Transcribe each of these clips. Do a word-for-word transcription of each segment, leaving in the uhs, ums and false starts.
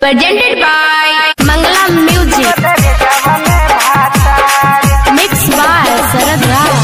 Presented by Mangala Music. Mixed by Sarad Rao.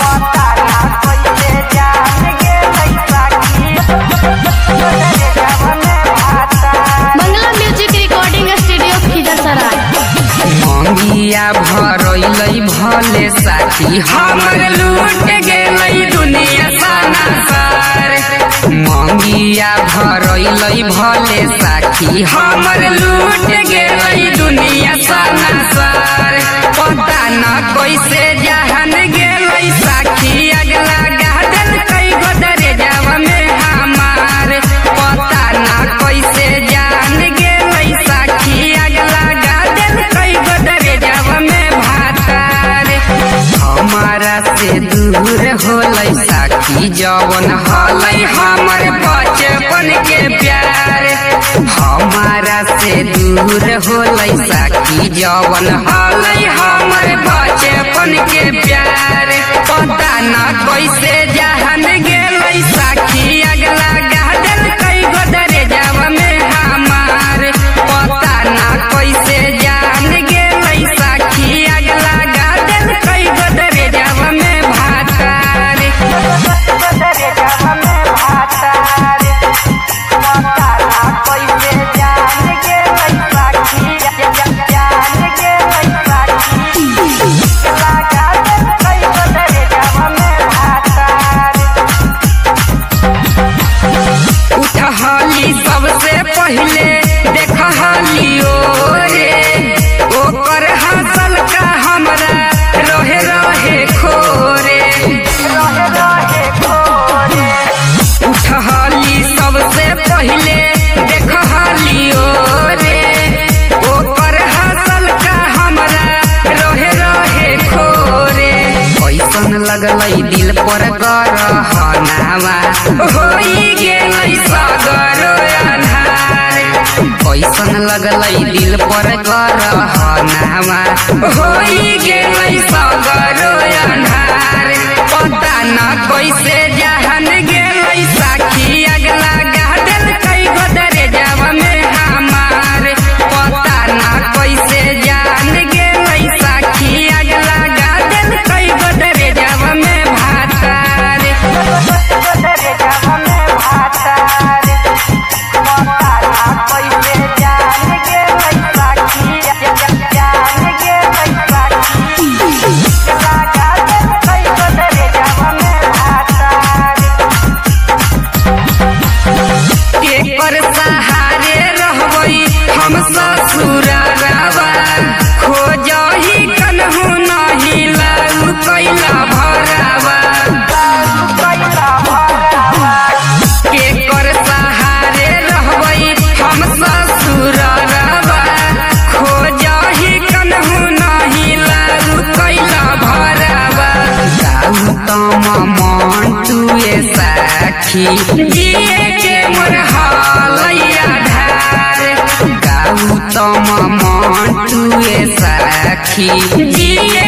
Mangala Music Recording Studio Khizar मंगिया भरैलै भले साथी हमर लूट गेलै दुनिया साना सार। मंगिया भरैलै भले साथी हमर लूट गेलै दुनिया साना सार। पता न कैसे जहान गेलै साखी अगला गादल कई गोदरे जाव में हमार। पता न कैसे जान गेलै साखी अगला गादल कई गोदरे जाव में भातार। हमारा से दूर होलै साखी जवन हलै हमर बचपन के प्यार। हमारा से दूर होलै साखी जवन हलै हमर बचपन के प्यार। पता न कैसे जहान गेलै साखी अगला गादल कई गोदरे जाव में हमार। पता न कैसे जान गेलै साखी अगला गादल कई गोदरे जाव में भातार। गोदरे जाव में भातार। पता न कैसे जान गेलै साखी जान गेलै साखी अगला गादल कई गोदरे जाव में भातार। उठहली सबसे पहले देखहली ओरे ओकर हंसल का हमरा रहे रहे खोरे रहे रहे खोरे। उठहली सबसे पहले देखहली ओरे ओकर हंसल का हमरा रहे रहे खोरे। कैसन लगलै दिल पर गरहनावा होई गेलै सगरो अन्हार। कैसन लगलै दिल पर गरहनावा होई गेलै सगरो अन्हार। पता न कैसे जहान गेलै साखी अगला गादल कई गोदरे जाव में हमार। पता न कैसे जान गेलै साखी अगला गादल कई गोदरे जाव में भातार। गोदरे जाव में भातार। पता न कैसे जान गेलै साखी जान गेलै साखी अगला गादल कई गोदरे जाव में भातार। केकर सहारे रहबै हम ससुरारवा खोजही कन्हू नहीं लाउ कैला भरावा। केकर सहारे रहबै हम ससुरारवा खोजही कन्हू नहीं लाउ कैला भरावा। गौतम मंटुए साखी जिए के मोर हलैया धार। गौतम मंटुए साखी जिए